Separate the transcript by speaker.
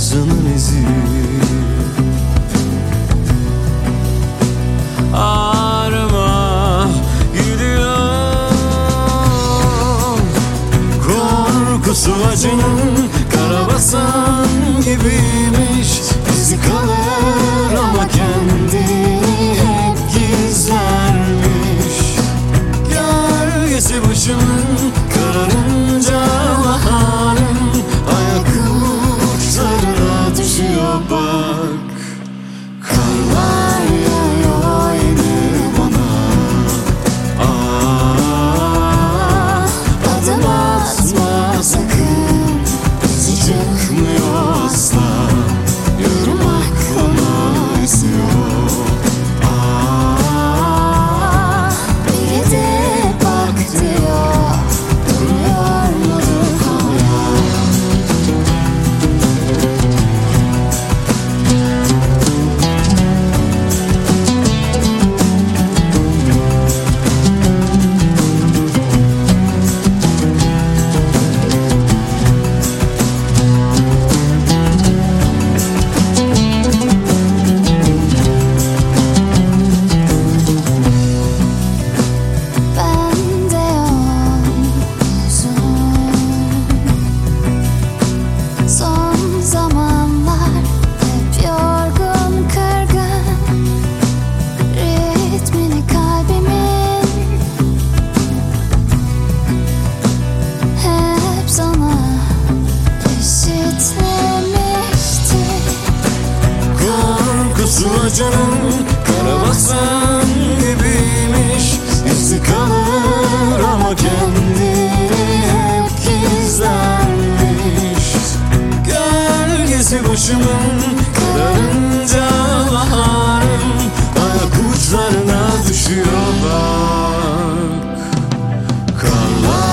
Speaker 1: yazının izi. Ağrıma gidiyor, korkusu acının karabasan gibiymiş. İzi kalır ama kendini hep gizlermiş. Gölgesi başımın kararınca baharın ayak uçlarına düşüyor bak. Karlar yağıyor yine bana. Adım atma sakın, izi çıkmıyor asla. Yürümek bana esiyor.
Speaker 2: Bir gidip bak diyor, duruyor mudur hala? Bende yoksun. Son zamanlar hep yorgun, kırgın. Ritmini kalbimin hep sana eşitlemişti.
Speaker 1: Korkusu acının karabasan gibiymiş. İzi kalır ama kendini hep gizlermiş. Gölgesi başımın kararınca baharım ayak uçlarına düşüyor bak. Karlar